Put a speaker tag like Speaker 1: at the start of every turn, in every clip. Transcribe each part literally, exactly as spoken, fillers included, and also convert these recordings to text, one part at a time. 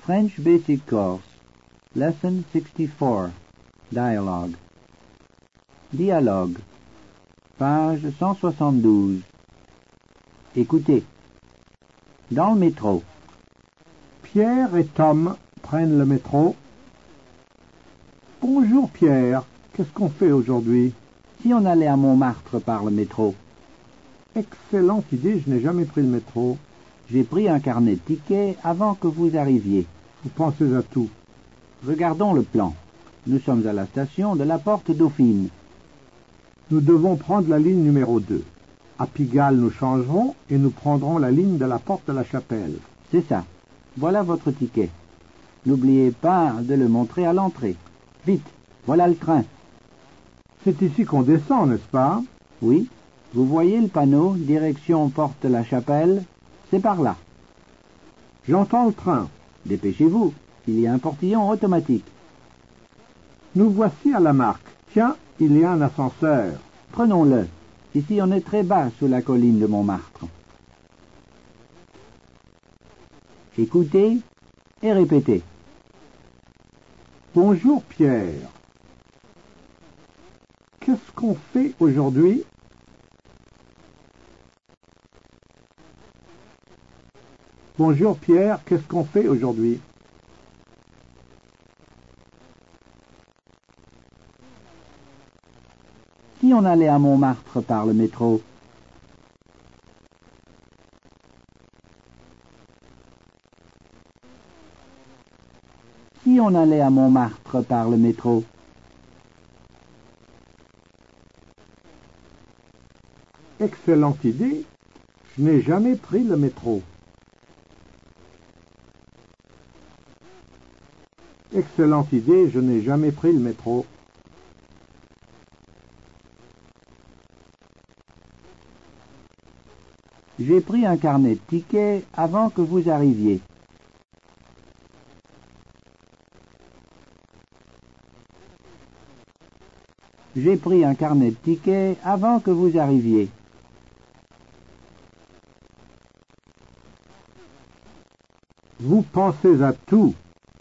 Speaker 1: French Basic Course, Lesson sixty-four, Dialogue. Dialogue, page cent soixante-douze. Écoutez. Dans le métro.
Speaker 2: Pierre et Tom prennent le métro. Bonjour Pierre, qu'est-ce qu'on fait aujourd'hui?
Speaker 1: Si on allait à Montmartre par le métro.
Speaker 2: Excellente idée, je n'ai jamais pris le métro.
Speaker 1: J'ai pris un carnet de tickets avant que vous arriviez.
Speaker 2: Vous pensez à tout.
Speaker 1: Regardons le plan. Nous sommes à la station de la Porte Dauphine.
Speaker 2: Nous devons prendre la ligne numéro deux. À Pigalle, nous changerons et nous prendrons la ligne de la Porte de la Chapelle.
Speaker 1: C'est ça. Voilà votre ticket. N'oubliez pas de le montrer à l'entrée. Vite, voilà le train.
Speaker 2: C'est ici qu'on descend, n'est-ce pas?
Speaker 1: Oui. Vous voyez le panneau, direction Porte de la Chapelle? C'est par là.
Speaker 2: J'entends le train.
Speaker 1: Dépêchez-vous, il y a un portillon automatique.
Speaker 2: Nous voici à la marque. Tiens, il y a un ascenseur.
Speaker 1: Prenons-le. Ici, on est très bas sous la colline de Montmartre. Écoutez et répétez.
Speaker 2: Bonjour Pierre. Qu'est-ce qu'on fait aujourd'hui? Bonjour Pierre, qu'est-ce qu'on fait aujourd'hui?
Speaker 1: Si on allait à Montmartre par le métro. Si on allait à Montmartre par le métro.
Speaker 2: Excellente idée. Je n'ai jamais pris le métro. Excellente idée, je n'ai jamais pris le métro.
Speaker 1: J'ai pris un carnet de tickets avant que vous arriviez. J'ai pris un carnet de tickets avant que vous arriviez.
Speaker 2: Vous pensez à tout.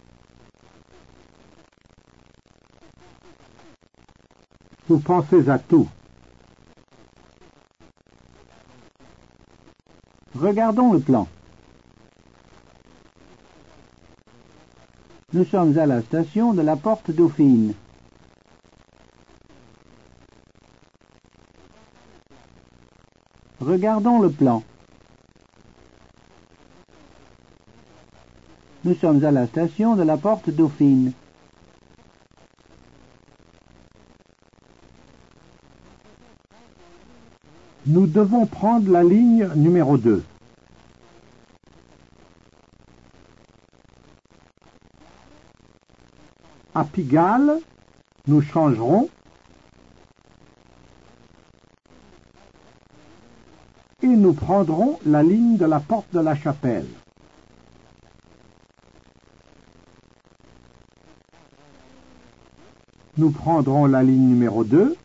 Speaker 2: Vous pensez à tout.
Speaker 1: Regardons le plan. Nous sommes à la station de la Porte Dauphine. Regardons le plan. Nous sommes à la station de la Porte Dauphine.
Speaker 2: Nous devons prendre la ligne numéro deux. À Pigalle, nous changerons et nous prendrons la ligne de la Porte de la Chapelle. Nous prendrons la ligne numéro deux.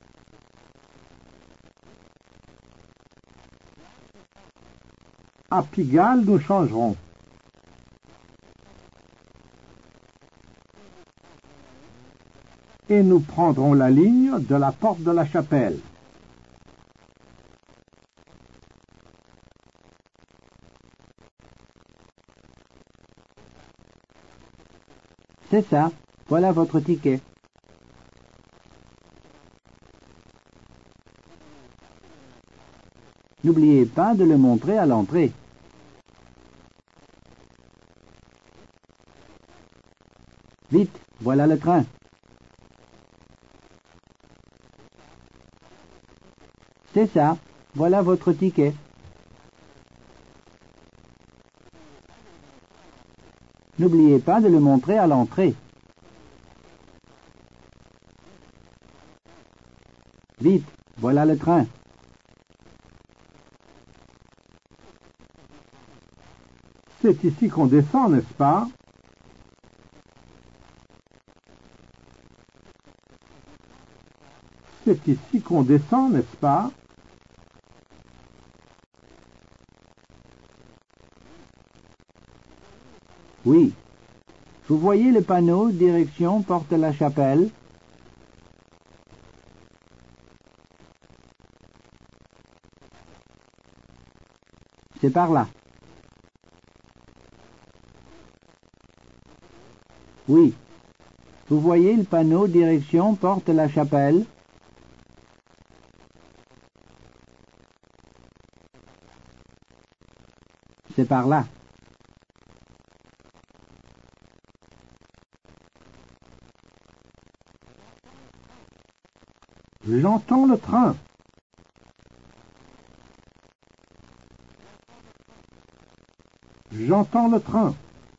Speaker 2: À Pigalle, nous changerons. Et nous prendrons la ligne de la Porte de la Chapelle.
Speaker 1: C'est ça. Voilà votre ticket. N'oubliez pas de le montrer à l'entrée. Vite, voilà le train. C'est ça, voilà votre ticket. N'oubliez pas de le montrer à l'entrée. Vite, voilà le train.
Speaker 2: C'est ici qu'on descend, n'est-ce pas? C'est ici qu'on descend, n'est-ce pas?
Speaker 1: Oui, Vous voyez le panneau direction Porte-la-Chapelle? C'est par là. Oui. Vous voyez le panneau direction Porte-la-Chapelle? C'est par là.
Speaker 2: J'entends le train. J'entends le train.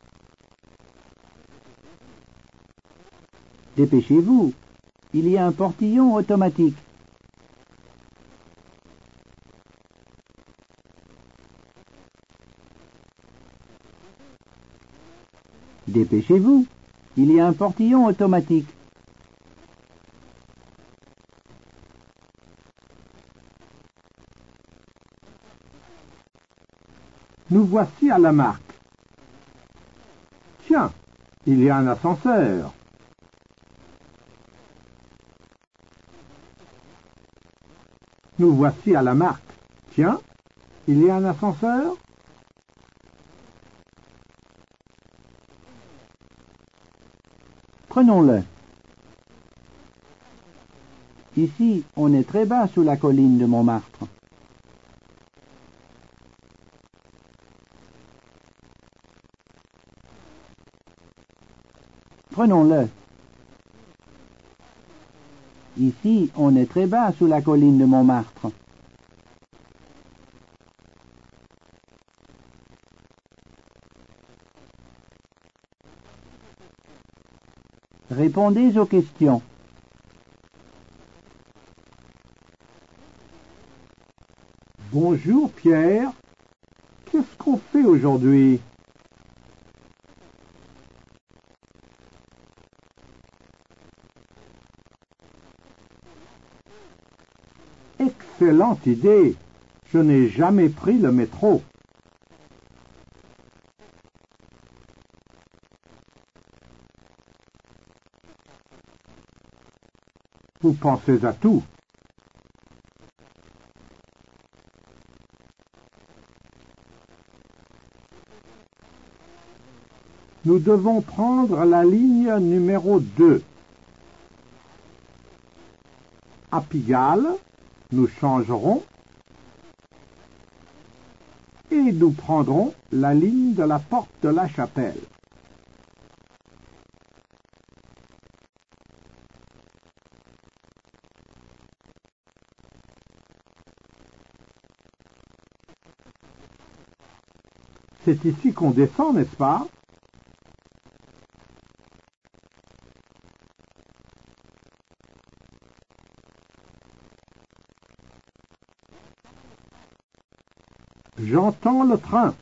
Speaker 1: Dépêchez-vous. Il y a un portillon automatique. Dépêchez-vous. Il y a un portillon automatique.
Speaker 2: Nous voici à la marque. Tiens, il y a un ascenseur. Nous voici à la marque. Tiens, il y a un ascenseur.
Speaker 1: Prenons-le. Ici, on est très bas sous la colline de Montmartre. Prenons-le. Ici, on est très bas sous la colline de Montmartre. Répondez aux questions.
Speaker 2: Bonjour Pierre. Qu'est-ce qu'on fait aujourd'hui? Excellente idée. Je n'ai jamais pris le métro. Vous pensez à tout. Nous devons prendre la ligne numéro deux. À Pigalle, nous changerons et nous prendrons la ligne de la porte de la Chapelle. C'est ici qu'on descend, n'est-ce pas? J'entends le train.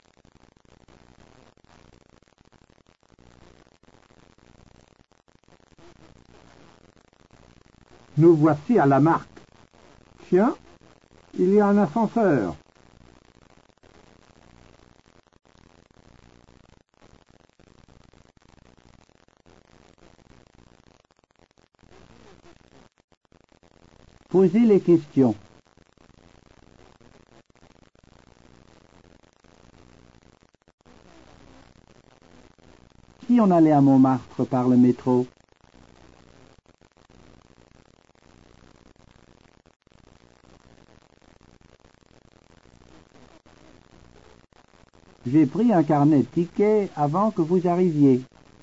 Speaker 2: Nous voici à la marque. Tiens, il y a un ascenseur.
Speaker 1: Posez les questions. Si on allait à Montmartre par le métro? J'ai pris un carnet de tickets avant que vous arriviez.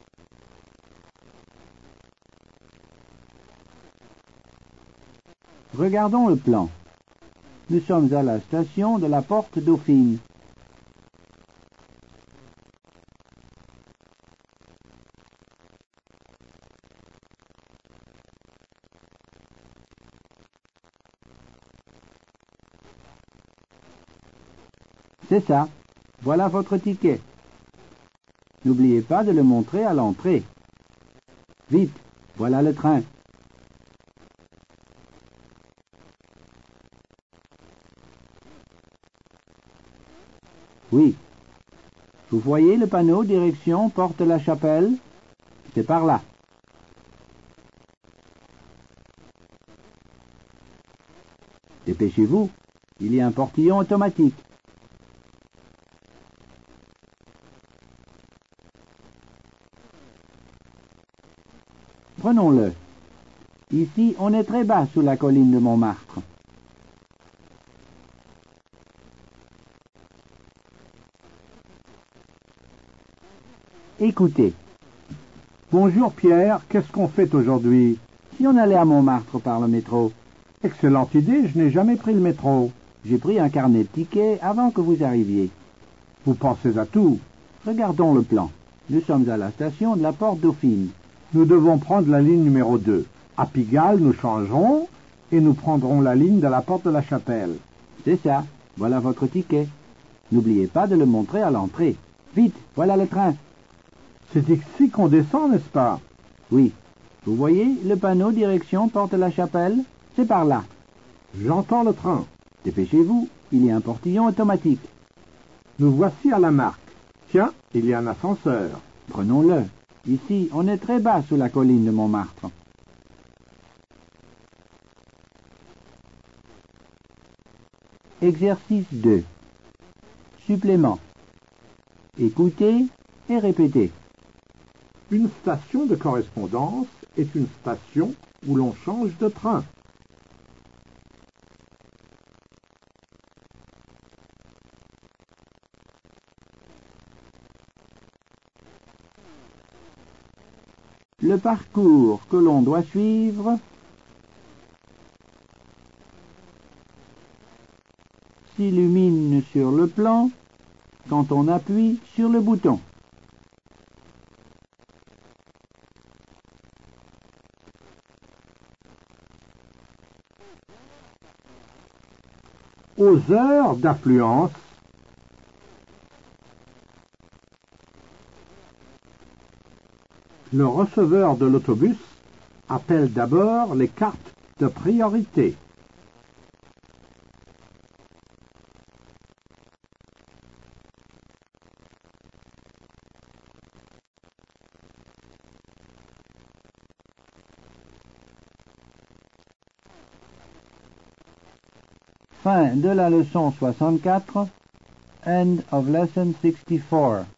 Speaker 1: Regardons le plan. Nous sommes à la station de la Porte Dauphine. C'est ça. Voilà votre ticket. N'oubliez pas de le montrer à l'entrée. Vite, voilà le train. Oui. Vous voyez le panneau direction Porte la Chapelle? C'est par là. Dépêchez-vous, il y a un portillon automatique. Prenons-le. Ici, on est très bas sous la colline de Montmartre. Écoutez.
Speaker 2: Bonjour Pierre, qu'est-ce qu'on fait aujourd'hui?
Speaker 1: Si on allait à Montmartre par le métro?
Speaker 2: Excellente idée, je n'ai jamais pris le métro.
Speaker 1: J'ai pris un carnet de tickets avant que vous arriviez.
Speaker 2: Vous pensez à tout.
Speaker 1: Regardons le plan. Nous sommes à la station de la Porte Dauphine.
Speaker 2: Nous devons prendre la ligne numéro deux. À Pigalle, nous changerons et nous prendrons la ligne de la Porte de la Chapelle.
Speaker 1: C'est ça. Voilà votre ticket. N'oubliez pas de le montrer à l'entrée. Vite, voilà le train.
Speaker 2: C'est ici qu'on descend, n'est-ce pas?
Speaker 1: Oui. Vous voyez le panneau direction Porte de la Chapelle? C'est par là.
Speaker 2: J'entends le train.
Speaker 1: Dépêchez-vous, il y a un portillon automatique.
Speaker 2: Nous voici à la Marque. Tiens, il y a un ascenseur.
Speaker 1: Prenons-le. Ici, on est très bas sous la colline de Montmartre. Exercice deux. Supplément. Écoutez et répétez.
Speaker 2: Une station de correspondance est une station où l'on change de train.
Speaker 1: Le parcours que l'on doit suivre s'illumine sur le plan quand on appuie sur le bouton.
Speaker 2: Aux heures d'affluence, le receveur de l'autobus appelle d'abord les cartes de priorité.
Speaker 1: Fin de la leçon soixante-quatre. End of lesson sixty-four.